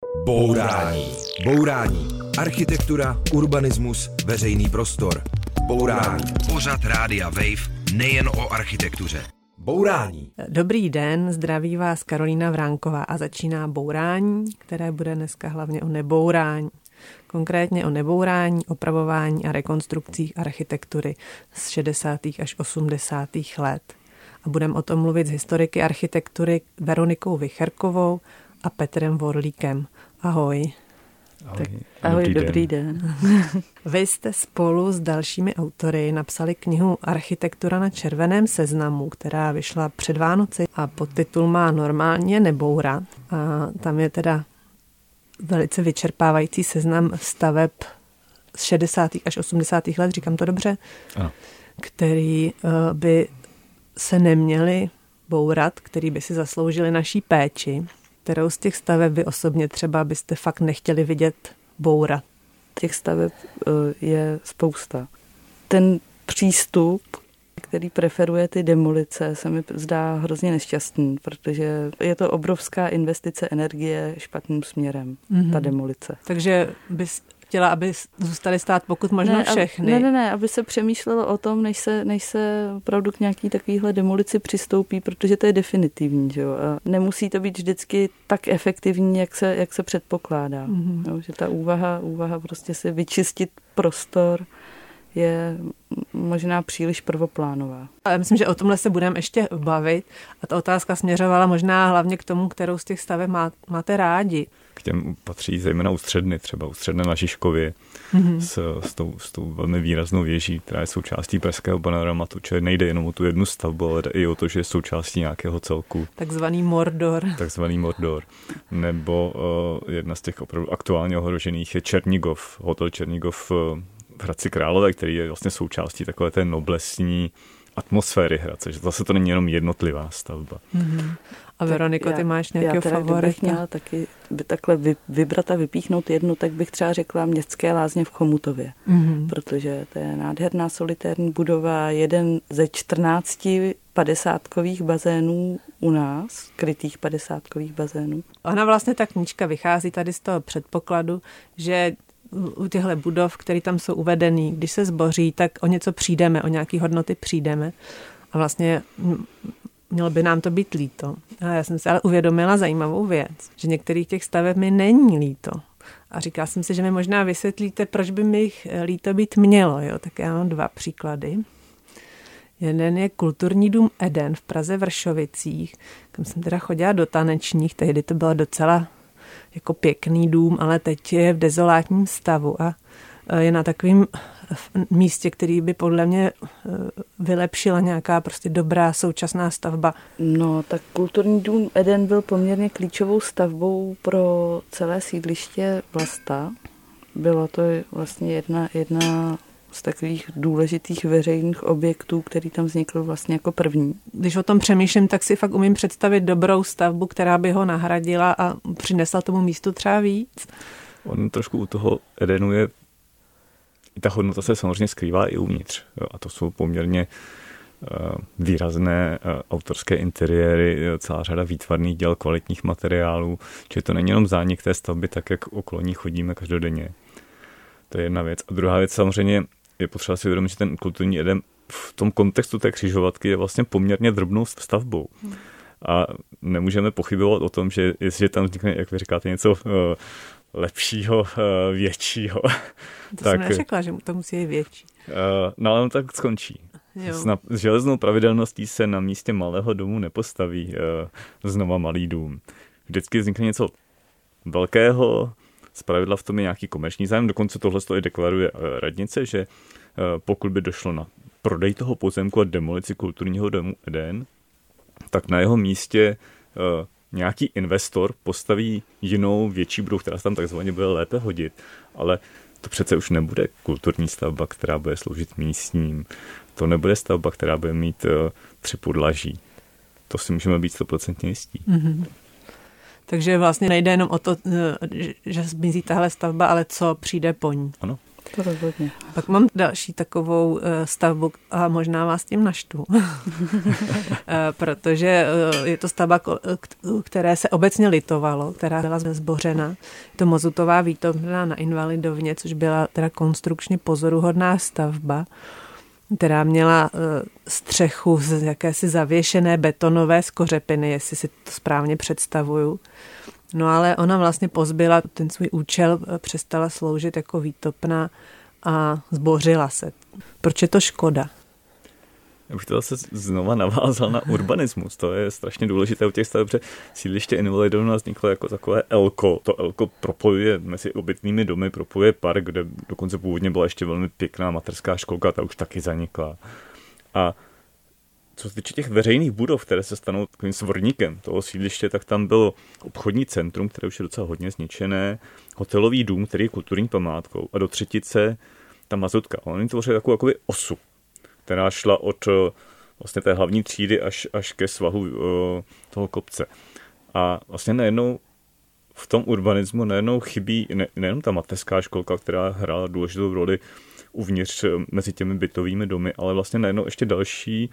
Bourání. Bourání. Architektura, urbanismus, veřejný prostor. Bourání. Pořad Rádia Wave nejen o architektuře. Bourání. Dobrý den, zdraví vás Karolína Vránková a začíná Bourání, které bude dneska hlavně o nebourání. Konkrétně o nebourání, opravování a rekonstrukcích architektury z 60. až 80. let. A budeme o tom mluvit s historiky architektury Veronikou Vicherkovou a Petrem Vorlíkem. Ahoj. Ahoj, dobrý den. Vy jste spolu s dalšími autory napsali knihu Architektura na červeném seznamu, která vyšla před Vánoci a podtitul má Normálně nebourat. A tam je teda velice vyčerpávající seznam staveb z 60. až 80. let, říkám to dobře, Ano. Který by se neměli bourat, který by si zasloužili naší péči. Kterou z těch staveb vy osobně třeba byste fakt nechtěli vidět bourat? Těch staveb je spousta. Ten přístup, který preferuje ty demolice, se mi zdá hrozně nešťastný, protože je to obrovská investice energie špatným směrem, ta demolice. Takže bys chtěla, aby zůstaly stát pokud možno všechny? Ne, aby se přemýšlelo o tom, než se opravdu k nějaký takovýhle demolici přistoupí, protože to je definitivní. Že jo? A nemusí to být vždycky tak efektivní, jak se předpokládá. Jo? Že ta úvaha prostě si vyčistit prostor je možná příliš prvoplánová. Ale myslím, že o tomhle se budeme ještě bavit a ta otázka směřovala možná hlavně k tomu, kterou z těch staveb máte rádi. K těm patří zejména ústředny, třeba ústředna na Žižkově s tou velmi výraznou věží, která je součástí pražského panoramatu, čili nejde jenom o tu jednu stavbu, ale i o to, že je součástí nějakého celku. Takzvaný Mordor. Nebo jedna z těch opravdu aktuálně ohrožených je Černigov, hotel Černigov v Hradci Králové, který je vlastně součástí takové té noblesní atmosféry Hradce, že zase to není jenom jednotlivá stavba. A Veroniko, ty máš nějakého favorita? Já bych měla taky takhle vybrat a vypíchnout jednu, tak bych třeba řekla Městské lázně v Chomutově, protože to je nádherná solitérní budova, jeden ze 14 padesátkových bazénů u nás, krytých padesátkových bazénů. Ona vlastně ta knížka vychází tady z toho předpokladu, že u těchto budov, které tam jsou uvedený, když se zboří, tak o něco přijdeme, o nějaké hodnoty přijdeme. A vlastně mělo by nám to být líto. A já jsem si ale uvědomila zajímavou věc, že některých těch staveb mi není líto. A říkala jsem si, že mi možná vysvětlíte, proč by mi jich líto být mělo. Jo? Tak já mám 2 příklady. Jeden je kulturní dům Eden v Praze Vršovicích, kam jsem teda chodila do tanečních, tehdy to bylo docela jako pěkný dům, ale teď je v dezolátním stavu a je na takovém místě, který by podle mě vylepšila nějaká prostě dobrá současná stavba. No, tak kulturní dům Eden byl poměrně klíčovou stavbou pro celé sídliště Vlasta. Bylo to vlastně jedna z takových důležitých veřejných objektů, který tam vznikl vlastně jako první. Když o tom přemýšlím, tak si fakt umím představit dobrou stavbu, která by ho nahradila a přinesla tomu místu třeba víc. On trošku u toho Edenu je, i ta hodnota se samozřejmě skrývá i uvnitř. Jo, a to jsou poměrně výrazné autorské interiéry, celá řada výtvarných děl, kvalitních materiálů, čili to není jenom zánik té stavby, tak jak okolo ní chodíme každodenně. To je jedna věc. A druhá věc samozřejmě je potřeba si uvědomit, že ten kulturní Eden v tom kontextu té křižovatky je vlastně poměrně drobnou stavbou. A nemůžeme pochybovat o tom, že jestliže tam vznikne, jak vy říkáte, něco lepšího, většího. To tak, jsem neřekla, že to musí být větší. No ale tak skončí. S železnou pravidelností se na místě malého domu nepostaví znova malý dům. Vždycky vznikne něco velkého, zpravidla v tom je nějaký komerční zájem, dokonce tohle i deklaruje radnice, že pokud by došlo na prodej toho pozemku a demolici kulturního domu Eden, tak na jeho místě nějaký investor postaví jinou větší budovu, která se tam takzvaně bude lépe hodit, ale to přece už nebude kulturní stavba, která bude sloužit místním. To nebude stavba, která bude mít 3 podlaží. To si můžeme být 100% jistí. Takže vlastně nejde jenom o to, že zmizí tahle stavba, ale co přijde po ní. Ano. To rozhodně. Pak mám další takovou stavbu a možná vás tím naštvu. Protože je to stavba, které se obecně litovalo, která byla zbořena. Je to Mozutová výtopna na Invalidovně, což byla teda konstrukčně pozoruhodná stavba, která měla střechu z jakési zavěšené betonové skořepiny, jestli si to správně představuju. No ale ona vlastně pozbyla ten svůj účel, přestala sloužit jako výtopna a zbořila se. Proč je to škoda? Já bych to zase znova navázal na urbanismus. To je strašně důležité u těch staveb, protože sídliště Invalidovna vzniklo jako takové elko. To elko propojuje mezi obytnými domy, propojuje park, kde dokonce původně byla ještě velmi pěkná mateřská školka, ta už taky zanikla. A co se týče těch veřejných budov, které se stanou takovým svorníkem toho sídliště, tak tam bylo obchodní centrum, které už je docela hodně zničené, hotelový dům, který je kulturní památkou, a do třetice ta Mazutka. Oni tvořili takovou jakoby osu, která šla od vlastně té hlavní třídy až ke svahu toho kopce. A vlastně najednou v tom urbanismu najednou chybí nejenom ta mateřská školka, která hrála důležitou roli uvnitř mezi těmi bytovými domy, ale vlastně najednou ještě další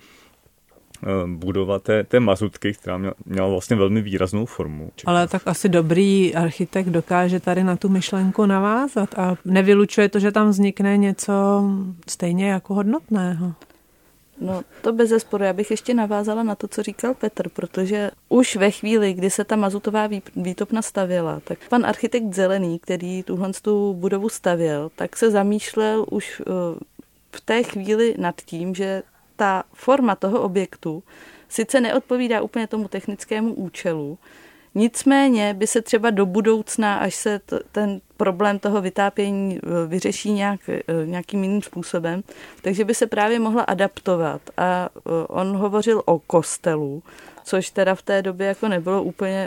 budova té Mazutky, která měla vlastně velmi výraznou formu. Ale tak asi dobrý architekt dokáže tady na tu myšlenku navázat a nevylučuje to, že tam vznikne něco stejně jako hodnotného. No to bezesporu. Já bych ještě navázala na to, co říkal Petr, protože už ve chvíli, kdy se ta Mazutová výtopna stavěla, tak pan architekt Zelený, který tuhle budovu stavěl, tak se zamýšlel už v té chvíli nad tím, že ta forma toho objektu sice neodpovídá úplně tomu technickému účelu, nicméně by se třeba do budoucna, až se ten problém toho vytápění vyřeší nějakým jiným způsobem, takže by se právě mohla adaptovat. A on hovořil o kostelu, což teda v té době jako nebylo úplně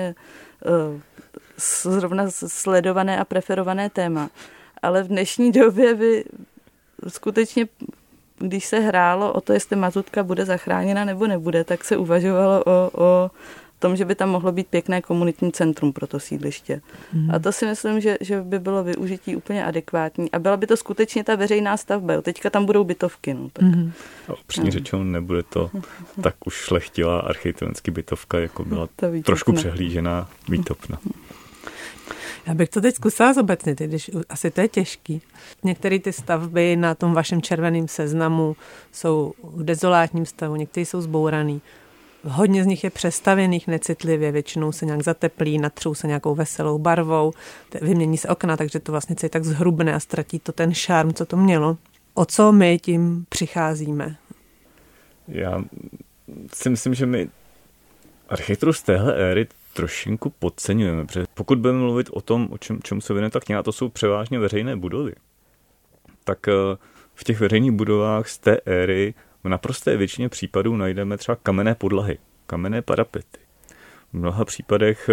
zrovna sledované a preferované téma. Ale v dnešní době by skutečně, když se hrálo o to, jestli Mazutka bude zachráněna nebo nebude, tak se uvažovalo o tom, že by tam mohlo být pěkné komunitní centrum pro to sídliště. A to si myslím, že by bylo využití úplně adekvátní. A byla by to skutečně ta veřejná stavba. Jo. Teďka tam budou bytovky. No, tak. Upřímně řečeno, nebude to tak už šlechtilá architektonská bytovka, jako byla trošku přehlížená výtopna. Já bych to teď zkusila zobecnit, když asi to je těžký. Některé ty stavby na tom vašem červeném seznamu jsou v dezolátním stavu, některé jsou zbouraný. Hodně z nich je přestavěných necitlivě, většinou se nějak zateplí, natřou se nějakou veselou barvou, vymění se okna, takže to vlastně celý tak zhrubne a ztratí to ten šarm, co to mělo. O co my tím přicházíme? Já si myslím, že my architekturu z téhle éry trošinku podceňujeme, protože pokud budeme mluvit o tom, čemu se věnuje ta kniha, to jsou převážně veřejné budovy, tak v těch veřejných budovách z té éry v naprosté většině případů najdeme třeba kamenné podlahy, kamenné parapety. V mnoha případech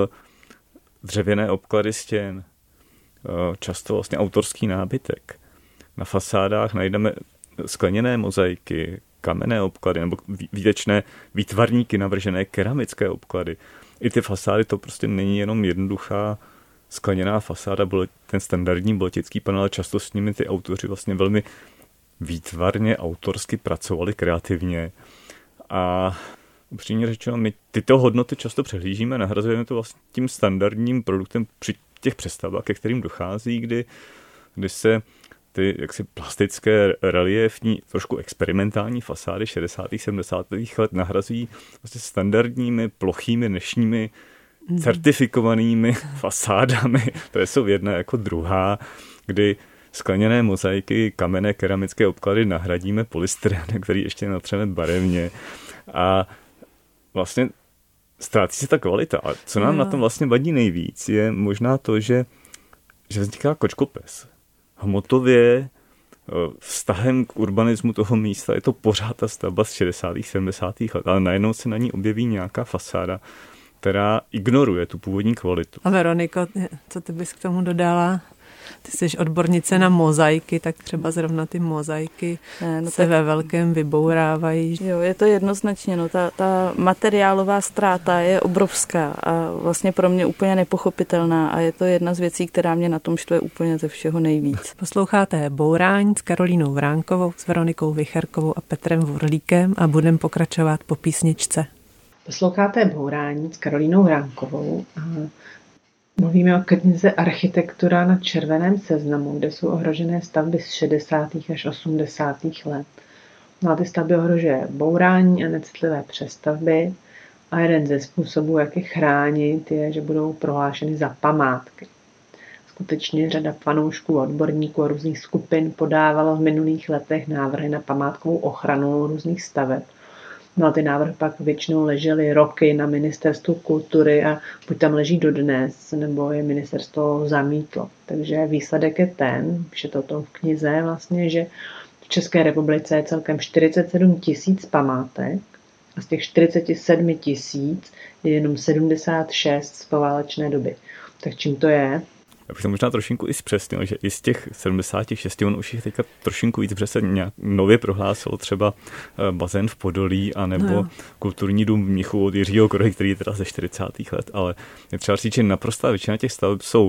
dřevěné obklady stěn, často vlastně autorský nábytek. Na fasádách najdeme skleněné mozaiky, kamenné obklady nebo výtečné výtvarníky, navržené keramické obklady. I ty fasády, to prostě není jenom jednoduchá skleněná fasáda, ten standardní boletický panel, ale často s nimi ty autoři vlastně velmi výtvarně, autorsky pracovali kreativně. A upřímně řečeno, my tyto hodnoty často přehlížíme, nahrazujeme to vlastně tím standardním produktem při těch přestavbách, ke kterým dochází, kdy se ty jaksi plastické, reliefní, trošku experimentální fasády 60. 70. let nahrazují vlastně standardními, plochými, dnešními certifikovanými fasádami, které jsou jedna jako druhá, kdy skleněné mozaiky, kamenné, keramické obklady nahradíme polystyrenem, který ještě natřeme barevně. A vlastně ztrácí se ta kvalita. A co nám na tom vlastně vadí nejvíc, je možná to, že vzniká kočkopes. Hmotově, vztahem k urbanismu toho místa je to pořád ta stavba z 60. 70. let, ale najednou se na ní objeví nějaká fasáda, která ignoruje tu původní kvalitu. A Veroniko, co ty bys k tomu dodala? Ty jsi odbornice na mozaiky, tak třeba zrovna ty mozaiky se ve velkém vybourávají. Jo, je to jednoznačně, ta materiálová ztráta je obrovská a vlastně pro mě úplně nepochopitelná a je to jedna z věcí, která mě na tom štve úplně ze všeho nejvíc. Posloucháte Bourání s Karolínou Vránkovou, s Veronikou Vicherkovou a Petrem Vurlíkem a budeme pokračovat po písničce. Posloucháte Bourání s Karolínou Vránkovou a mluvíme o knize Architektura na červeném seznamu, kde jsou ohrožené stavby z 60. až 80. let. No a ty stavby ohrožuje bourání a necitlivé přestavby a jeden ze způsobů, jak je chránit, je, že budou prohlášeny za památky. Skutečně řada fanoušků a odborníků a různých skupin podávalo v minulých letech návrhy na památkovou ochranu různých staveb. No a ty návrhy pak většinou ležely roky na ministerstvu kultury a buď tam leží dodnes, nebo je ministerstvo zamítlo. Takže výsledek je ten, píše to v knize vlastně, že v České republice je celkem 47 000 památek a z těch 47 000 je jenom 76 z poválečné doby. Tak čím to je? Já bych to možná trošinku i zpřesnil, že i z těch 76, on už jich teďka trošinku víc, protože se nějak nově prohlásilo třeba bazén v Podolí, anebo kulturní dům v Mnichovu od Jiřího Krohy, který je teda ze 40. let, ale je třeba říct, že naprostá většina těch staveb jsou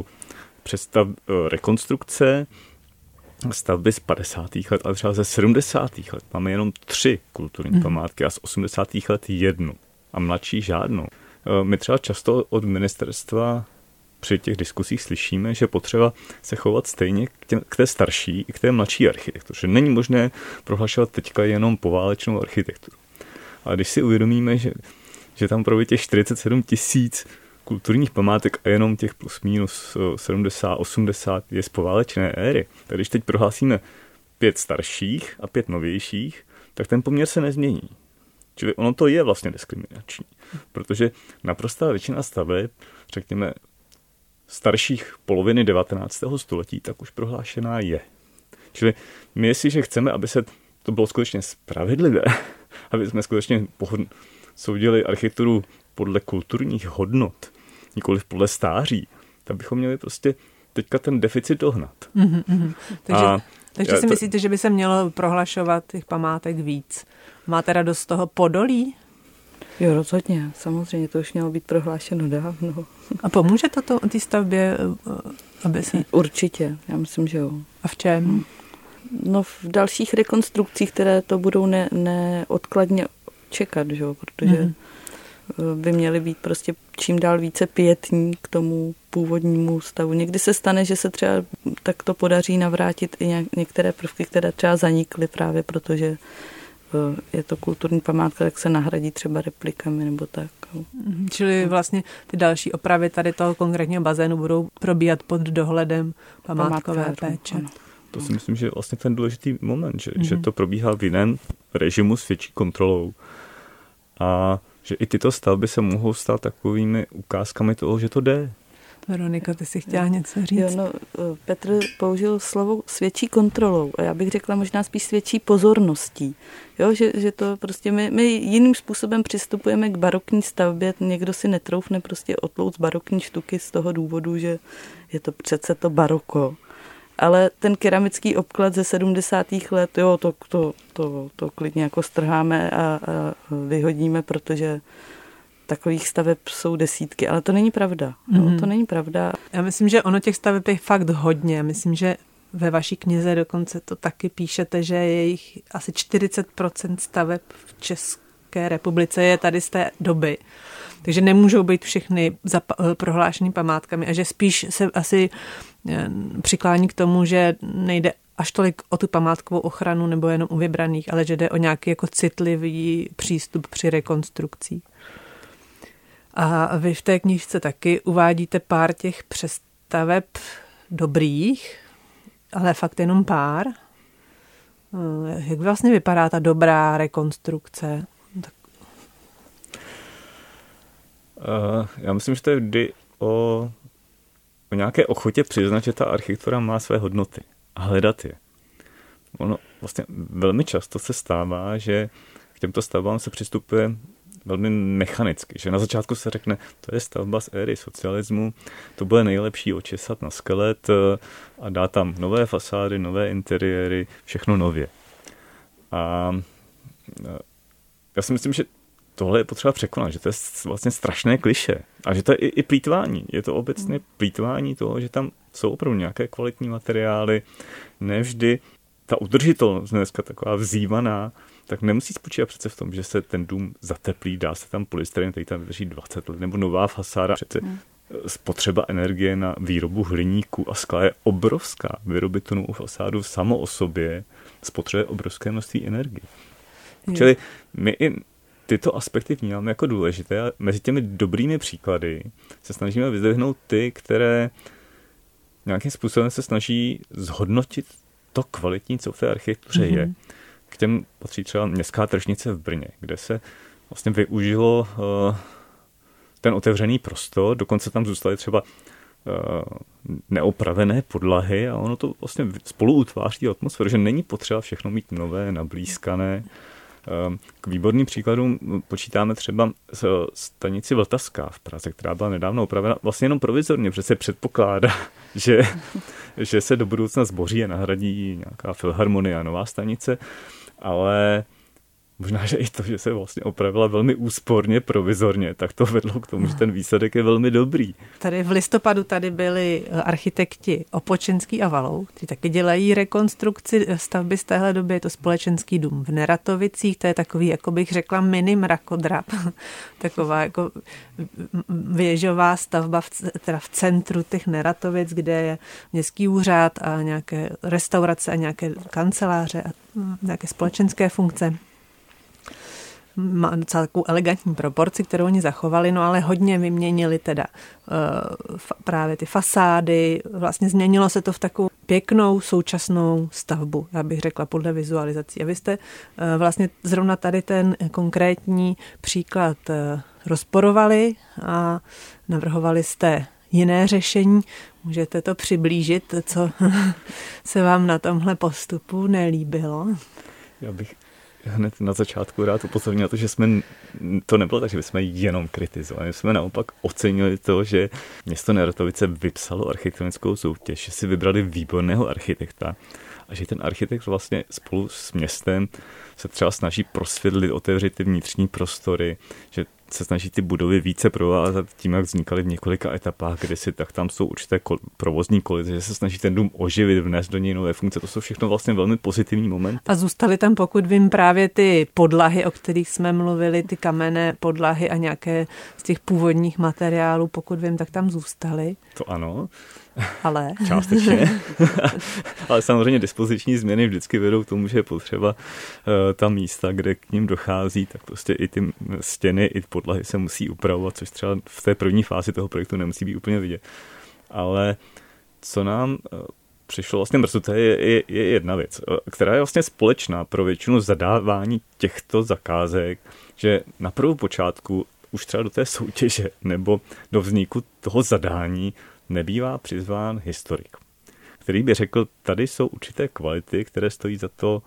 rekonstrukce, stavby z 50. let, ale třeba ze 70. let máme jenom 3 kulturní památky a z 80. let 1 a mladší žádnou. My třeba často od ministerstva při těch diskusích slyšíme, že potřeba se chovat stejně k té starší i k té mladší architektuře. Není možné prohlašovat teďka jenom poválečnou architekturu. Ale když si uvědomíme, že tam právě těch 47 000 kulturních památek a jenom těch plus minus 70, 80 je z poválečné éry, tak když teď prohlásíme 5 starších a 5 novějších, tak ten poměr se nezmění. Čili ono to je vlastně diskriminační, protože naprostá většina staveb, řekněme, starších poloviny 19. století, tak už prohlášená je. Čili my, jestliže chceme, aby se to bylo skutečně spravedlivé, aby jsme skutečně soudili architekturu podle kulturních hodnot, nikoliv podle stáří, tak bychom měli prostě teďka ten deficit dohnat. Takže si myslíte, že by se mělo prohlašovat těch památek víc? Máte radost z toho Podolí? Jo, rozhodně. Samozřejmě to už mělo být prohlášeno dávno. A pomůže to té stavbě, aby se... Určitě, já myslím, že jo. A v čem? No v dalších rekonstrukcích, které to budou neodkladně čekat, že jo, protože by měly být prostě čím dál více pietní k tomu původnímu stavu. Někdy se stane, že se třeba takto podaří navrátit i některé prvky, které třeba zanikly právě protože je to kulturní památka, tak se nahradí třeba replikami nebo tak. Čili vlastně ty další opravy tady toho konkrétního bazénu budou probíhat pod dohledem památkové péče. Ano. To si myslím, že je vlastně ten důležitý moment, že to probíhá v jiném režimu s větší kontrolou a že i tyto stavby se mohou stát takovými ukázkami toho, že to jde. Veronika, ty si chtěla něco říct? Jo, no, Petr použil slovo s větší kontrolou a já bych řekla možná spíš s větší pozorností. Jo, že to prostě my jiným způsobem přistupujeme k barokní stavbě, někdo si netroufne prostě otlouct barokní štuky z toho důvodu, že je to přece to baroko. Ale ten keramický obklad ze 70. let, jo, to klidně jako strháme a vyhodíme, protože takových staveb jsou desítky, ale to není pravda. To není pravda. Já myslím, že ono těch staveb je fakt hodně. Myslím, že ve vaší knize dokonce to taky píšete, že je jich asi 40% staveb v České republice je tady z té doby. Takže nemůžou být všechny prohlášený památkami a že spíš se asi přiklání k tomu, že nejde až tolik o tu památkovou ochranu nebo jenom u vybraných, ale že jde o nějaký jako citlivý přístup při rekonstrukcí. A vy v té knížce taky uvádíte pár těch přestaveb dobrých, ale fakt jenom pár. Jak vlastně vypadá ta dobrá rekonstrukce? Já myslím, že to je vždy o nějaké ochotě přiznat, že ta architektura má své hodnoty a hledat je. Ono vlastně velmi často se stává, že k těmto stavbám se přistupuje velmi mechanicky, že na začátku se řekne, to je stavba z éry socialismu, to bude nejlepší očesat na skelet a dá tam nové fasády, nové interiéry, všechno nově. A já si myslím, že tohle je potřeba překonat, že to je vlastně strašné klišé a že to je i plýtvání. Je to obecně plýtvání toho, že tam jsou opravdu nějaké kvalitní materiály, nevždy ta udržitelnost dneska taková vzývaná, tak nemusí spočívat přece v tom, že se ten dům zateplí, dá se tam polystyren, který tam vydrží 20 let, nebo nová fasáda. Přece spotřeba energie na výrobu hliníku a skla je obrovská. Vyrobit tu novou fasádu samo o sobě spotřebuje obrovské množství energie. Čili my i tyto aspekty vnímáme jako důležité a mezi těmi dobrými příklady se snažíme vyzdvihnout ty, které nějakým způsobem se snaží zhodnotit to kvalitní, co v té architektuře je. K těm patří třeba městská tržnice v Brně, kde se vlastně využilo ten otevřený prostor, dokonce tam zůstaly třeba neopravené podlahy a ono to vlastně spolu utváří atmosféru, že není potřeba všechno mít nové, nablízkané. K výborným příkladům počítáme třeba stanici Vltavská v Praze, která byla nedávno opravena vlastně jenom provizorně, protože se předpokládá, že se do budoucna zboří a nahradí nějaká filharmonie a nová stanice, ale možná, že i to, že se vlastně opravila velmi úsporně, provizorně, tak to vedlo k tomu, že ten výsledek je velmi dobrý. Tady v listopadu tady byli architekti Opočenský a Valou, kteří taky dělají rekonstrukci stavby z téhle doby. Je to společenský dům v Neratovicích, to je takový, jako bych řekla, mini mrakodrap. Taková jako věžová stavba teda v centru těch Neratovic, kde je městský úřad a nějaké restaurace a nějaké kanceláře a nějaké společenské funkce. Má docela takovou elegantní proporci, kterou oni zachovali, no ale hodně vyměnili teda právě ty fasády, vlastně změnilo se to v takovou pěknou současnou stavbu, já bych řekla podle vizualizací. A vy jste vlastně zrovna tady ten konkrétní příklad rozporovali a navrhovali jste jiné řešení. Můžete to přiblížit, co se vám na tomhle postupu nelíbilo? Já bych hned na začátku rád upozornil na to, že to nebylo tak, že bychom jenom kritizovali. My jsme naopak ocenili to, že město Neratovice vypsalo architektonickou soutěž, že si vybrali výborného architekta a že ten architekt vlastně spolu s městem se třeba snaží prosvětlit, otevřít ty vnitřní prostory, že se snaží ty budovy více provázat tím, jak vznikaly v několika etapách kdysi, tak tam jsou určité provozní kolize, že se snaží ten dům oživit, vnést do něj nové funkce. To jsou všechno vlastně velmi pozitivní momenty. A zůstaly tam, pokud vím, právě ty podlahy, o kterých jsme mluvili, ty kamenné podlahy a nějaké z těch původních materiálů, pokud vím, tak tam zůstaly. To ano. Ale? Částečně. Ale samozřejmě dispoziční změny vždycky vedou k tomu, že je potřeba ta místa, kde k ním dochází, tak prostě i ty stěny, i podlahy se musí upravovat, což třeba v té první fázi toho projektu nemusí být úplně vidět. Ale co nám přišlo vlastně mrzuté, je jedna věc, která je vlastně společná pro většinu zadávání těchto zakázek, že na prvou počátku už třeba do té soutěže nebo do vzniku toho zadání nebývá přizván historik, který by řekl, tady jsou určité kvality, které stojí za to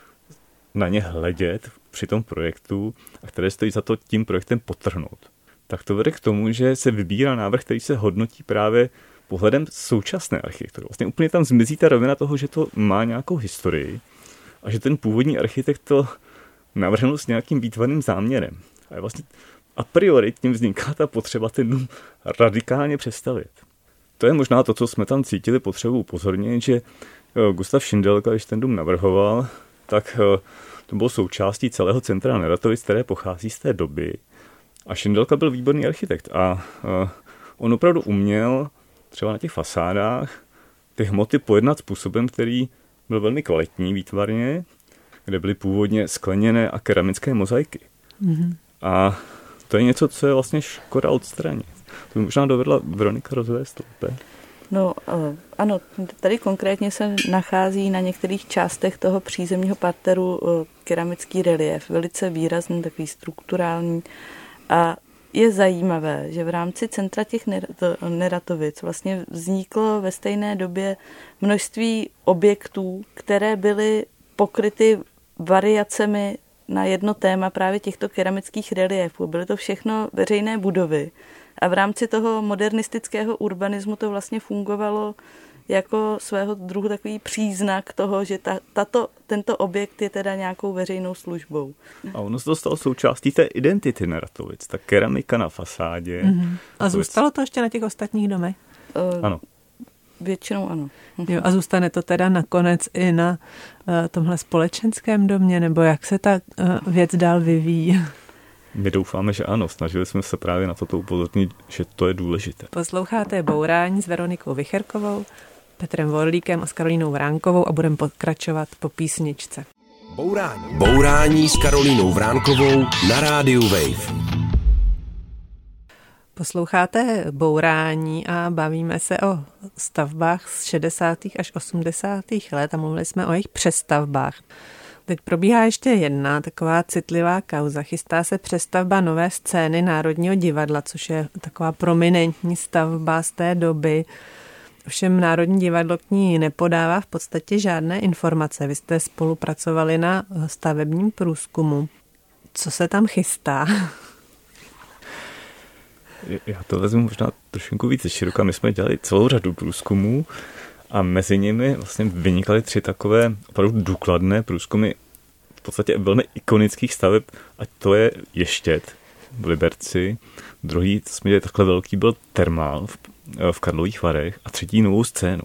na ně hledět při tom projektu a které stojí za to tím projektem podtrhnout. Tak to vede k tomu, že se vybírá návrh, který se hodnotí právě pohledem současné architektury. Vlastně úplně tam zmizí ta rovina toho, že to má nějakou historii a že ten původní architekt to navrhnul s nějakým výtvarným záměrem. A vlastně a priori tím vzniká ta potřeba ten dům radikálně přestavět. To je možná to, co jsme tam cítili potřebu upozornit, že Gustav Šindelka, když ten dům navrhoval, tak to bylo součástí celého centra Neratovic, které pochází z té doby. A Šindelka byl výborný architekt a on opravdu uměl třeba na těch fasádách ty hmoty pojednat způsobem, který byl velmi kvalitní výtvarně, kde byly původně skleněné a keramické mozaiky. Mm-hmm. A to je něco, co je vlastně škoda odstranit. To by možná dovedla Veronika rozvést lépe. No ano, tady konkrétně se nachází na některých částech toho přízemního parteru keramický relief, velice výrazný, takový strukturální. A je zajímavé, že v rámci centra těch Neratovic vlastně vzniklo ve stejné době množství objektů, které byly pokryty variacemi na jedno téma právě těchto keramických reliéfů. Byly to všechno veřejné budovy a v rámci toho modernistického urbanismu to vlastně fungovalo jako svého druhu takový příznak toho, že tento objekt je teda nějakou veřejnou službou. A ono se to stalo součástí té identity Neratovic, ta keramika na fasádě. Mm-hmm. A zůstalo to ještě na těch ostatních domech? Ano. Většinou ano. Jo, a zůstane to teda nakonec i na tomhle společenském domě, nebo jak se ta věc dál vyvíjí? My doufáme, že ano. Snažili jsme se právě na toto upozornit, že to je důležité. Posloucháte Bourání s Veronikou Vicherkovou, Petrem Vorlíkem a s Karolínou Vránkovou a budeme pokračovat po písničce. Bourání s Karolínou Vránkovou na rádiu Wave. Posloucháte Bourání a bavíme se o stavbách z 60. až 80. let a mluvili jsme o jejich přestavbách. Teď probíhá ještě jedna taková citlivá kauza. Chystá se přestavba nové scény Národního divadla, což je taková prominentní stavba z té doby. Ovšem Národní divadlo k ní nepodává v podstatě žádné informace. Vy jste spolupracovali na stavebním průzkumu. Co se tam chystá? Já to vezmu možná trošku více široka. My jsme dělali celou řadu průzkumů a mezi nimi vlastně vynikaly 3 takové opravdu důkladné průzkumy v podstatě velmi ikonických staveb, a to je Ještěd v Liberci, druhý, co jsme dělali takhle velký, byl Thermal v Karlových Varech a 3. Novou scénu.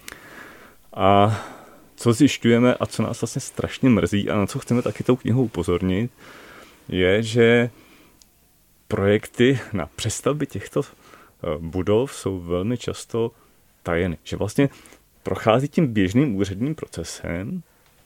A co zjišťujeme a co nás vlastně strašně mrzí a na co chceme taky tou knihou upozornit, je, že projekty na přestavby těchto budov jsou velmi často tajeny. Že vlastně prochází tím běžným úředním procesem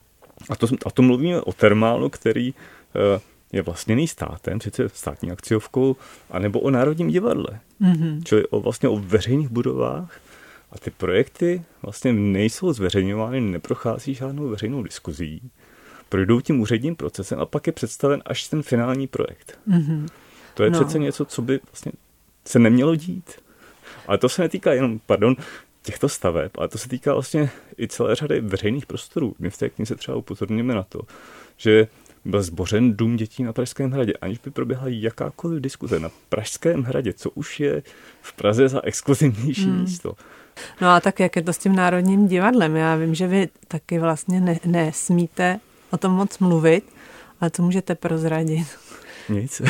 a to mluvíme o Thermalu, který je vlastněný státem, sice státní akciovkou, anebo o Národním divadle. Mm-hmm. Čili vlastně o veřejných budovách. A ty projekty vlastně nejsou zveřejňovány, neprochází žádnou veřejnou diskuzí. Projdou tím úředním procesem a pak je představen až ten finální projekt. Mm-hmm. To je přece něco, co by vlastně se nemělo dít. Ale to se netýká jenom, těchto staveb, ale to se týká vlastně i celé řady veřejných prostorů. My v té knize třeba upozorňujeme na to, že byl zbořen dům dětí na Pražském hradě, aniž by proběhla jakákoliv diskuze na Pražském hradě, co už je v Praze za exkluzivnější místo. No a tak jak je to s tím Národním divadlem? Já vím, že vy taky vlastně nesmíte o tom moc mluvit, ale co můžete prozradit? Nic.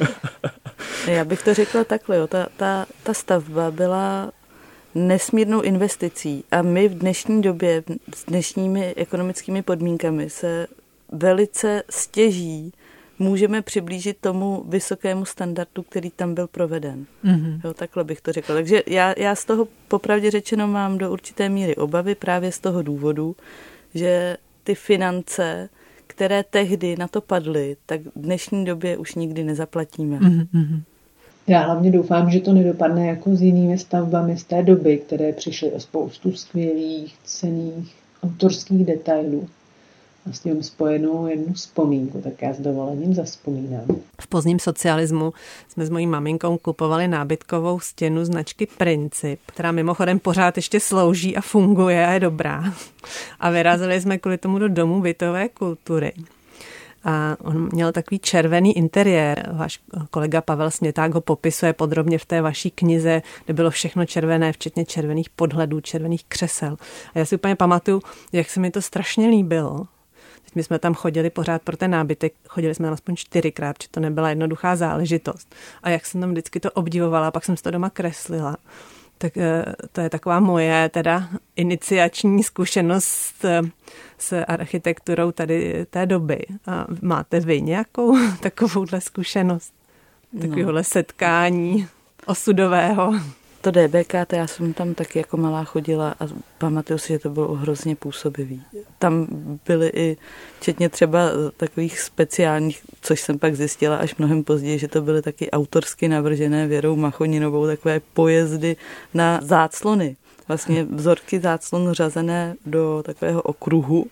Já bych to řekla takhle, jo. Ta stavba byla nesmírnou investicí a my v dnešní době s dnešními ekonomickými podmínkami se velice stěží můžeme přiblížit tomu vysokému standardu, který tam byl proveden. Mm-hmm. Jo, takhle bych to řekla. Takže já z toho popravdě řečeno mám do určité míry obavy právě z toho důvodu, že ty finance, které tehdy na to padly, tak v dnešní době už nikdy nezaplatíme. Mm-hmm. Já hlavně doufám, že to nedopadne jako s jinými stavbami z té doby, které přišly o spoustu skvělých, cenných autorských detailů. A s tím spojenou jednu vzpomínku, tak já s dovolením zavzpomínám. V pozdním socialismu jsme s mojí maminkou kupovali nábytkovou stěnu značky Princip, která mimochodem pořád ještě slouží a funguje a je dobrá. A vyrazili jsme kvůli tomu do Domu bytové kultury. A on měl takový červený interiér. Váš kolega Pavel Směták ho popisuje podrobně v té vaší knize, kde bylo všechno červené, včetně červených podhledů, červených křesel. A já si úplně pamatuju, jak se mi to strašně líbilo. Teď my jsme tam chodili pořád pro ten nábytek, chodili jsme tam aspoň 4krát, protože to nebyla jednoduchá záležitost. A jak jsem tam vždycky to obdivovala, pak jsem si to doma kreslila. Tak to je taková moje teda iniciační zkušenost s architekturou tady té doby. A máte vy nějakou takovouhle zkušenost? Takovéhohle setkání osudového? To DBK, to já jsem tam taky jako malá chodila a pamatuju si, že to bylo hrozně působivý. Tam byly i včetně třeba takových speciálních, což jsem pak zjistila až mnohem později, že to byly taky autorsky navržené Věrou Machoninovou takové pojezdy na záclony. Vlastně vzorky záclon řazené do takového okruhu.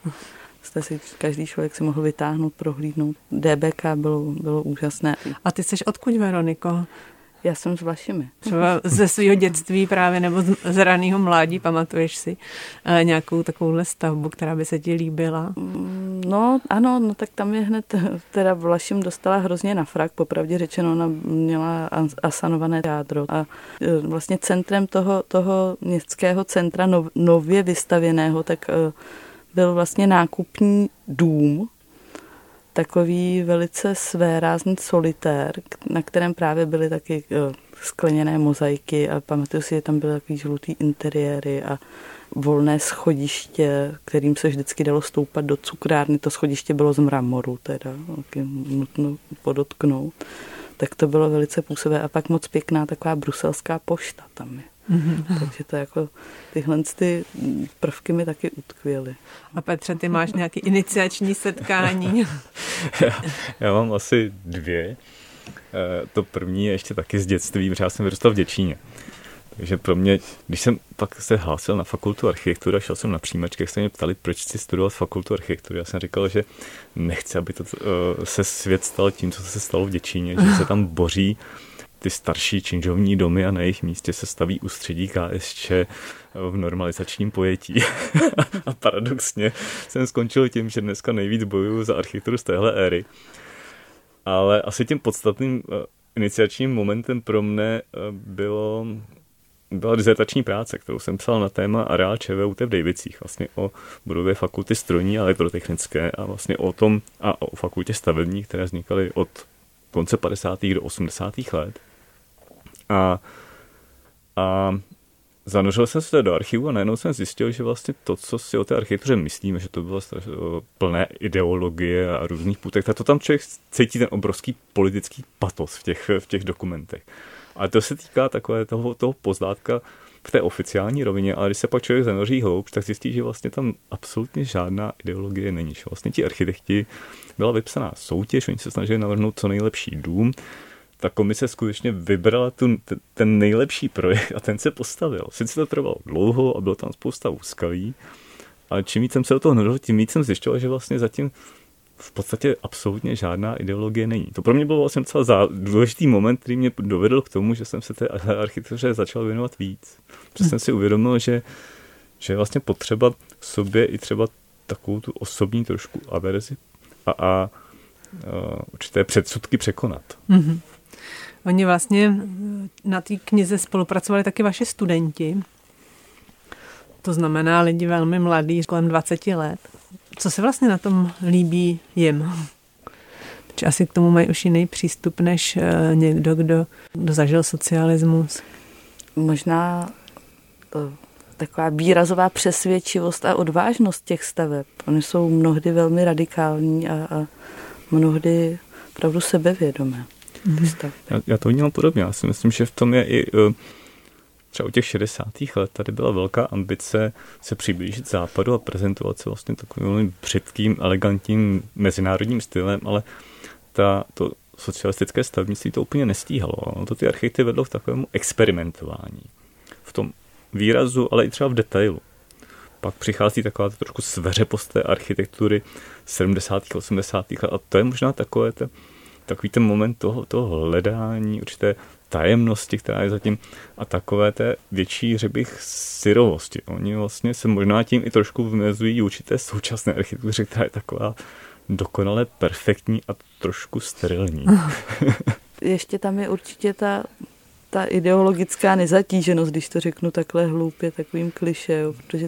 Každý člověk si mohl vytáhnout, prohlídnout. DBK bylo úžasné. A ty jsi odkud, Veroniko? Já jsem s Vlašimi. Třeba ze svého dětství právě nebo z raného mládí pamatuješ si nějakou takovouhle stavbu, která by se ti líbila? No ano, no tak tam je hned, teda Vlašim dostala hrozně na frak, popravdě řečeno, ona měla asanované jádro a vlastně centrem toho městského centra nově vystavěného, tak byl vlastně nákupní dům, takový velice svérázný solitér, na kterém právě byly taky skleněné mozaiky a pamatuju si, že tam byly takový žlutý interiéry a volné schodiště, kterým se vždycky dalo stoupat do cukrárny. To schodiště bylo z mramoru, teda, nutno podotknout. Tak to bylo velice působivé. A pak moc pěkná taková bruselská pošta tam je. Mm-hmm. Takže to jako tyhle ty prvky mi taky utkvěly. A Petře, ty máš nějaký iniciační setkání? Já mám asi 2. To první je ještě taky z dětství, protože já jsem vyrůstal v Děčíně. Takže pro mě, když jsem pak se hlásil na fakultu architektury a šel jsem na přijímačky, se mě ptali, proč chci studovat fakultu architektury. Já jsem říkal, že nechci, aby to se svět stal tím, co se stalo v Děčíně, že se tam boří ty starší činžovní domy a na jejich místě se staví ústředí KSČ v normalizačním pojetí. A paradoxně jsem skončil tím, že dneska nejvíc bojuju za architekturu z téhle éry. Ale asi tím podstatným iniciačním momentem pro mne byla dizertační práce, kterou jsem psal na téma areál ČVUT v Dejvicích, vlastně o budově fakulty strojní a elektrotechnické a vlastně o tom a o fakultě stavební, které vznikaly od konce 50. do 80. let. A zanořil jsem se do archivu a najednou jsem zjistil, že vlastně to, co si o té architektuře myslíme, že to bylo plné ideologie a různých půtek, tak to tam člověk cítí ten obrovský politický patos v těch dokumentech. Ale to se týká takové toho pozlátka v té oficiální rovině, ale když se pak člověk zanoří hloubš, tak zjistí, že vlastně tam absolutně žádná ideologie není. Že vlastně ti architekti, byla vypsaná soutěž, oni se snažili navrhnout co nejlepší dům, ta komise skutečně vybrala ten nejlepší projekt a ten se postavil. Sice to trvalo dlouho a bylo tam spousta úskalí, ale čím víc jsem se do toho nudil, tím víc jsem zjišťoval, že vlastně zatím v podstatě absolutně žádná ideologie není. To pro mě byl vlastně docela důležitý moment, který mě dovedl k tomu, že jsem se té architektuře začal věnovat víc. Protože jsem si uvědomil, že je vlastně potřeba sobě i třeba takovou tu osobní trošku averzi a určité předsudky překonat. Mm-hmm. Oni vlastně na té knize spolupracovali taky vaši studenti. To znamená lidi velmi mladí, kolem 20 let. Co se vlastně na tom líbí jim? Protože asi k tomu mají už jiný přístup než někdo, kdo zažil socialismus. Možná taková výrazová přesvědčivost a odvážnost těch staveb. Ony jsou mnohdy velmi radikální a mnohdy opravdu sebevědomé. Já to vnímám podobně. Já si myslím, že v tom je i třeba u těch 60. let tady byla velká ambice se přiblížit západu a prezentovat se vlastně takovým břitkým, elegantním mezinárodním stylem, ale to socialistické stavebnictví to úplně nestíhalo. No, to ty architekty vedlo k takovému experimentování. V tom výrazu, ale i třeba v detailu. Pak přichází taková trošku sveřepost té architektury 70. 80. let a to je možná takový ten moment toho hledání, určité tajemnosti, která je zatím a takové té větší, řekl bych, syrovosti. Oni vlastně se možná tím i trošku vymezují určité současné architektuře, která je taková dokonale perfektní a trošku sterilní. Ještě tam je určitě ta ideologická nezatíženost, když to řeknu takhle hloupě, takovým klišé, protože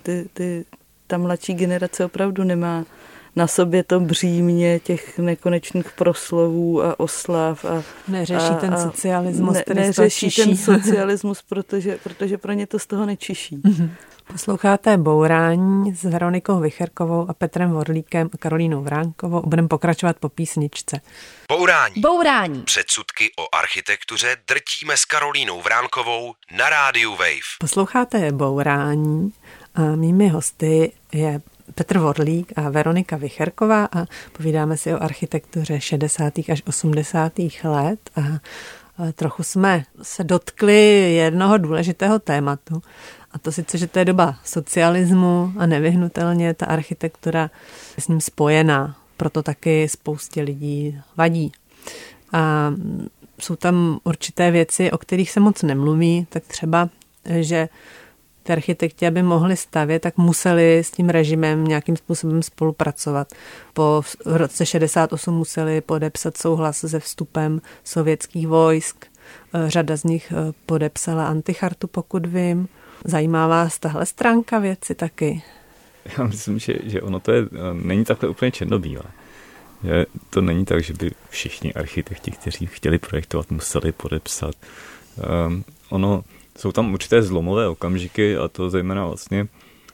ta mladší generace opravdu nemá na sobě to břímě těch nekonečných proslovů a oslav. Neřeší ten socialismus, neřeší ten socialismus, protože pro ně to z toho nečiší. Posloucháte Bourání s Veronikou Vicherkovou a Petrem Vorlíkem a Karolínou Vránkovou. Budeme pokračovat po písničce. Bourání. Předsudky o architektuře drtíme s Karolínou Vránkovou na rádiu Wave. Posloucháte Bourání a mými hosty je Petr Vorlík a Veronika Vicherková a povídáme si o architektuře 60. až 80. let a trochu jsme se dotkli jednoho důležitého tématu a to sice, že to je doba socialismu a nevyhnutelně ta architektura je s ním spojená, proto taky spoustě lidí vadí. A jsou tam určité věci, o kterých se moc nemluví, tak třeba, že ty architekti, aby mohli stavět, tak museli s tím režimem nějakým způsobem spolupracovat. Po roce 68 museli podepsat souhlas se vstupem sovětských vojsk. Řada z nich podepsala antichartu, pokud vím. Zajímá vás tahle stránka věci taky? Já myslím, že ono to není takhle úplně černobílé. Že to není tak, že by všichni architekti, kteří chtěli projektovat, museli podepsat. Jsou tam určité zlomové okamžiky, a to zejména vlastně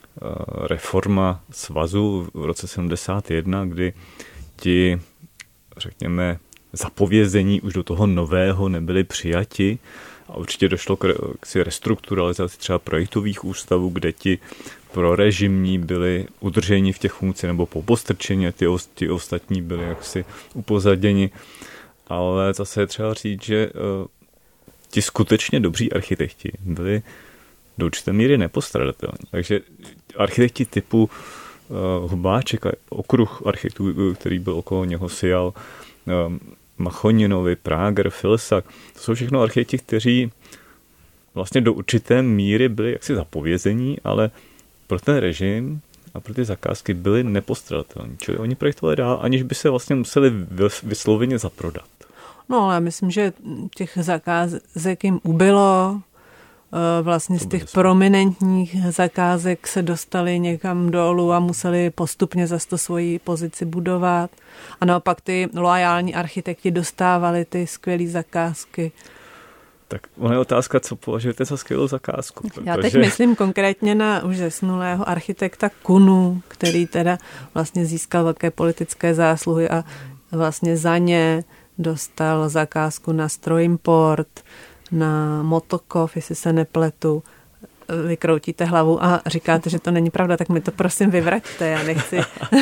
reforma svazu v roce 71, kdy ti, řekněme, zapovězení už do toho nového nebyli přijati a určitě došlo k restrukturalizaci třeba projektových ústavů, kde ti prorežimní byli udrženi v těch funkcích nebo popostrčeni a ti ostatní byli jaksi upozaděni. Ale zase je třeba říct, že ti skutečně dobří architekti byli do určité míry nepostradatelní. Takže architekti typu Hubáček a okruh architektů, který byl okolo něho, Sial, Machoninovi, Prager, Filsak, to jsou všechno architekti, kteří vlastně do určité míry byli jaksi zapovězení, ale pro ten režim a pro ty zakázky byli nepostradatelní. Čili oni projektovali dál, aniž by se vlastně museli vysloveně zaprodat. No ale myslím, že těch zakázek jim ubylo. Vlastně z těch prominentních zakázek se dostali někam dolů a museli postupně zase to svoji pozici budovat. A naopak ty loajální architekti dostávali ty skvělé zakázky. Tak ona je otázka, co považujete za skvělou zakázku. Já teď myslím konkrétně na už zesnulého architekta Kunu, který teda vlastně získal velké politické zásluhy a vlastně za ně dostal zakázku na strojimport, na Motokov, jestli se nepletu. Vykroutíte hlavu a říkáte, že to není pravda, tak mi to prosím vyvraťte. Já nechci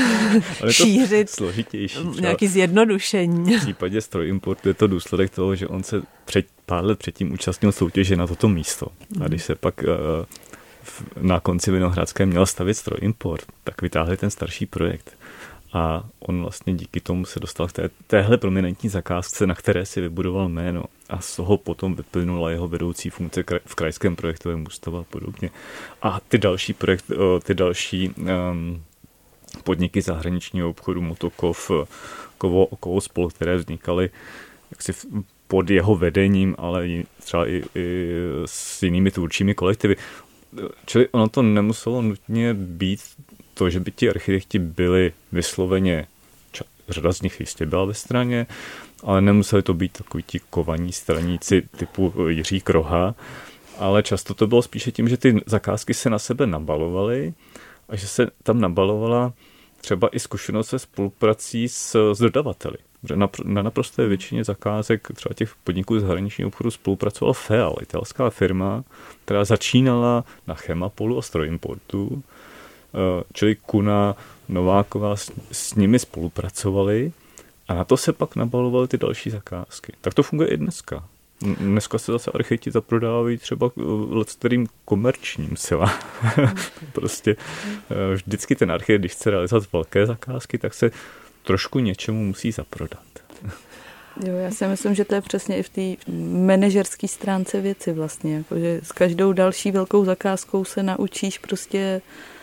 šířit nějaký zjednodušení. V případě strojimportu je to důsledek toho, že on se pár let předtím účastnil soutěže na toto místo. A když se pak na konci Vinohradské měl stavět strojimport, tak vytáhli ten starší projekt. A on vlastně díky tomu se dostal k téhle prominentní zakázce, na které si vybudoval jméno. A z toho potom vyplynula jeho vedoucí funkce v krajském projektovém ústavu a podobně. A ty další podniky zahraničního obchodu, Motokov, Kovo spol, které vznikaly jaksi pod jeho vedením, ale třeba i s jinými tvůrčími kolektivy. Čili ono to nemuselo nutně být to, že by ti architekti byli vysloveně, řada z nich jistě byla ve straně, ale nemuseli to být takový ti kovaní straníci typu Jiří Kroha, ale často to bylo spíše tím, že ty zakázky se na sebe nabalovaly a že se tam nabalovala třeba i zkušenost se spoluprací s dodavateli. Na naprosté většině zakázek třeba těch podniků zahraničního obchodu spolupracovala FEAL, italská firma, která začínala na Chemapolu a strojimportu, čili Kuna, Nováková s nimi spolupracovali a na to se pak nabalovaly ty další zakázky. Tak to funguje i dneska. Dneska se zase architekti zaprodávají třeba leckterým komerčním silám. Prostě vždycky ten architekt, když chce realizovat velké zakázky, tak se trošku něčemu musí zaprodat. Jo, já si myslím, že to je přesně i v té manažerské stránce věci vlastně. Jakože s každou další velkou zakázkou se naučíš prostě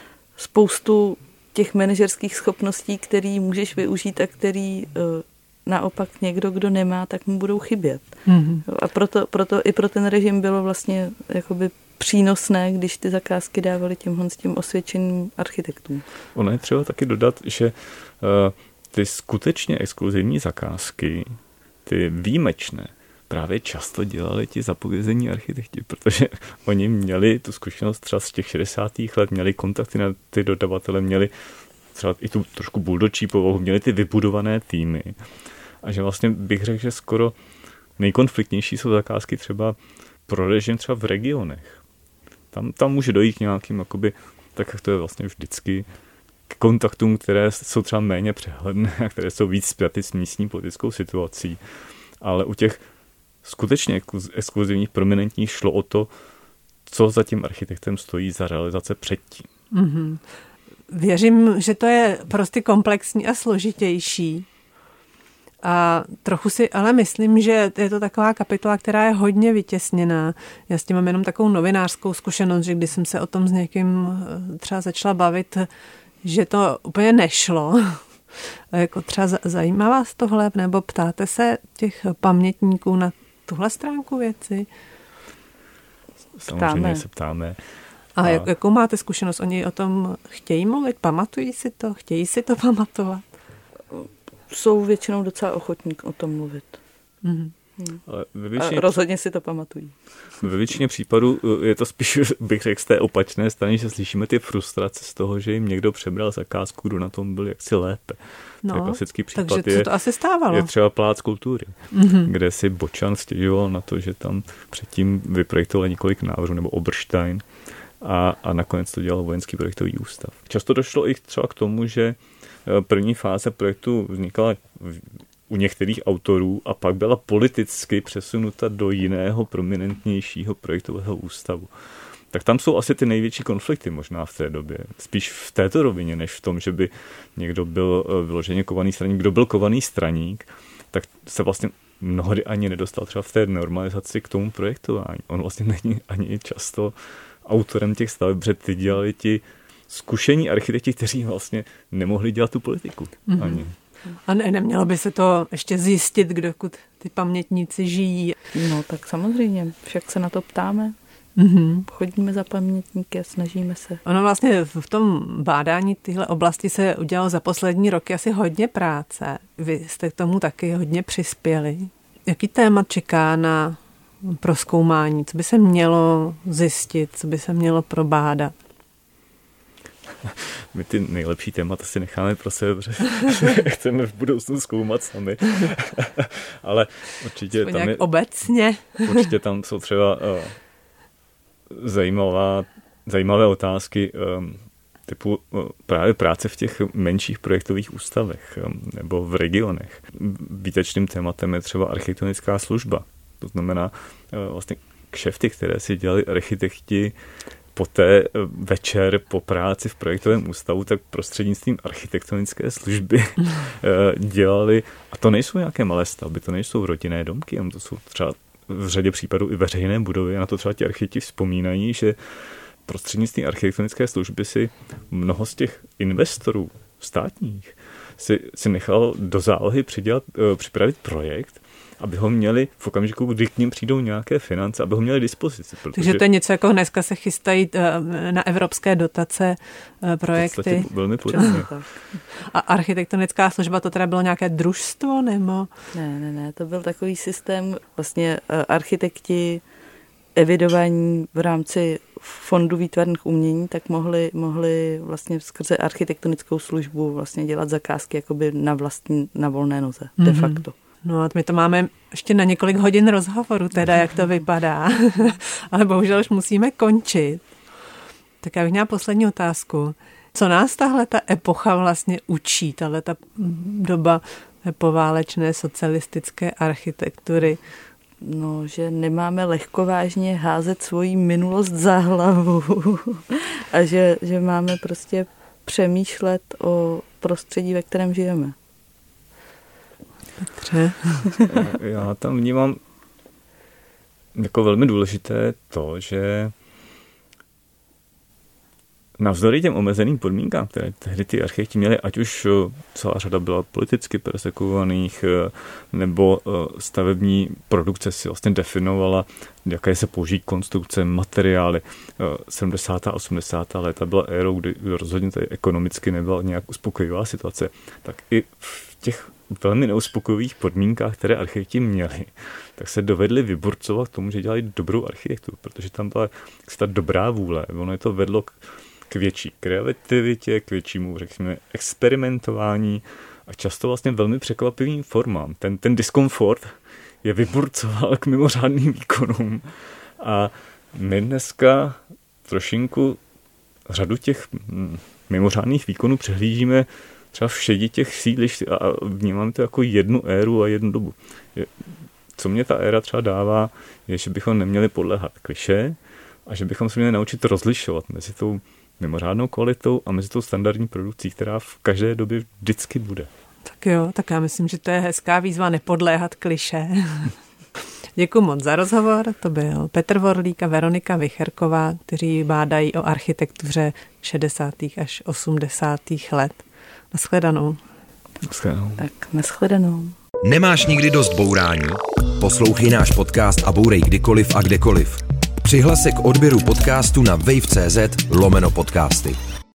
spoustu těch manažerských schopností, který můžeš využít a který naopak někdo, kdo nemá, tak mu budou chybět. Mm-hmm. A proto i pro ten režim bylo vlastně jakoby přínosné, když ty zakázky dávali s tím osvědčeným architektům. Ono je třeba taky dodat, že ty skutečně exkluzivní zakázky, ty výjimečné, právě často dělali ti zapovězení architekti, protože oni měli tu zkušenost třeba z těch 60. let, měli kontakty na ty dodavatele, měli třeba i tu trošku buldočí povahu, měli ty vybudované týmy. A že vlastně bych řekl, že skoro nejkonfliktnější jsou zakázky třeba pro režim třeba v regionech. Tam může dojít k nějakým, jakoby, tak jak to je vlastně vždycky, k kontaktům, které jsou třeba méně přehledné a které jsou víc spjaty s místní politickou situací. Ale u těch skutečně exkluzivních prominentních šlo o to, co za tím architektem stojí za realizace předtím. Mm-hmm. Věřím, že to je prostě komplexní a složitější. A trochu si ale myslím, že je to taková kapitola, která je hodně vytěsněná. Já s tím mám jenom takovou novinářskou zkušenost, že když jsem se o tom s někým třeba začala bavit, že to úplně nešlo. Jako třeba zajímá vás tohle, nebo ptáte se těch pamětníků na tuhle stránku věci? Samozřejmě se ptáme. A jakou máte zkušenost? Oni o tom chtějí mluvit? Pamatují si to? Chtějí si to pamatovat? Jsou většinou docela ochotní o tom mluvit. Mm-hmm. A rozhodně si to pamatují. Ve většině případů je to spíš, bych řekl, z té opačné strany, že slyšíme ty frustrace z toho, že jim někdo přebral zakázku, kdo na tom byl jaksi lépe. No, to je klasický případ. Takže co to asi stávalo? Je třeba Palác kultury, kde si Bočan stěžoval na to, že tam předtím vyprojektoval několik návrhů, nebo Oberstein, a nakonec to dělal Vojenský projektový ústav. Často došlo i třeba k tomu, že první fáze projektu vznikala u některých autorů a pak byla politicky přesunuta do jiného prominentnějšího projektového ústavu. Tak tam jsou asi ty největší konflikty možná v té době. Spíš v této rovině, než v tom, že by někdo byl vyloženě kovaný straník. Kdo byl kovaný straník, tak se vlastně mnohdy ani nedostal třeba v té normalizaci k tomu projektování. On vlastně není ani často autorem těch staveb, protože ty dělali ti zkušení architekti, kteří vlastně nemohli dělat tu politiku. Ani. A nemělo by se to ještě zjistit, dokud ty pamětníci žijí? No tak samozřejmě, však se na to ptáme. Chodíme za pamětníky a snažíme se. Ono vlastně v tom bádání tyhle oblasti se udělalo za poslední roky asi hodně práce. Vy jste k tomu taky hodně přispěli. Jaký téma čeká na prozkoumání? Co by se mělo zjistit? Co by se mělo probádat? My ty nejlepší témata si necháme pro sebe, protože chceme v budoucnu zkoumat sami. Ale určitě tam je... obecně. Určitě tam jsou třeba zajímavé otázky typu právě práce v těch menších projektových ústavech nebo v regionech. Výtečným tématem je třeba architektonická služba. To znamená vlastně kšefty, které si dělali architekti poté večer po práci v projektovém ústavu, tak prostřednictvím architektonické služby dělali, a to nejsou nějaké malé stavby, to nejsou rodinné domky, to jsou třeba v řadě případů i veřejné budovy, a na to třeba ti architekti vzpomínají, že prostřednictvím architektonické služby si mnoho z těch investorů státních si nechal do zálohy připravit projekt, aby ho měli v okamžiku, kdy k ním přijdou nějaké finance, aby ho měli dispozici. Takže to je něco, jako dneska se chystají na evropské dotace projekty. Velmi podobně. A architektonická služba, to teda bylo nějaké družstvo, nebo? Ne, to byl takový systém, vlastně architekti evidování v rámci Fondu výtvarných umění, tak mohli vlastně skrze architektonickou službu vlastně dělat zakázky jakoby na volné noze, de facto. No a my to máme ještě na několik hodin rozhovoru, teda jak to vypadá. Ale bohužel už musíme končit. Tak já bych měla poslední otázku. Co nás tahle ta epocha vlastně učí, tahle ta doba poválečné socialistické architektury? No, že nemáme lehkovážně házet svoji minulost za hlavu a že máme prostě přemýšlet o prostředí, ve kterém žijeme. Petře? Já tam vnímám jako velmi důležité to, že navzdory těm omezeným podmínkám, které tehdy ty architekti měli, ať už celá řada byla politicky persekovaných, nebo stavební produkce si vlastně definovala, jaké se použijí konstrukce, materiály. 70. a 80. léta byla érou, kdy rozhodně tady ekonomicky nebyla nějak uspokojivá situace. Tak i v těch velmi neuspokojivých podmínkách, které architekti měli, tak se dovedli vyburcovat k tomu, že dělali dobrou architekturu, protože tam byla ta dobrá vůle. Ono je to vedlo k větší kreativitě, k většímu, řekněme, experimentování a často vlastně velmi překvapivým formám. Ten diskomfort je vyburcoval k mimořádným výkonům. A my dneska trošinku řadu těch mimořádných výkonů přehlížíme třeba v šedi těch sídlišť a vnímáme to jako jednu éru a jednu dobu. Co mě ta éra třeba dává, je, že bychom neměli podléhat klišé a že bychom se měli naučit rozlišovat mezi tou mimořádnou kvalitou a mezi tou standardní produkcí, která v každé době vždycky bude. Tak Tak jo, tak já myslím, že to je hezká výzva nepodléhat klišé. Děkuji moc za rozhovor, to byl Petr Vorlík a Veronika Vicherková, kteří bádají o architektuře 60. až 80. let. Naschledanou. Tak naschledanou. Nemáš nikdy dost bourání? Poslouchej náš podcast a bourej kdykoliv a kdekoliv. Přihlas se k odběru podcastu na wave.cz/podcasty.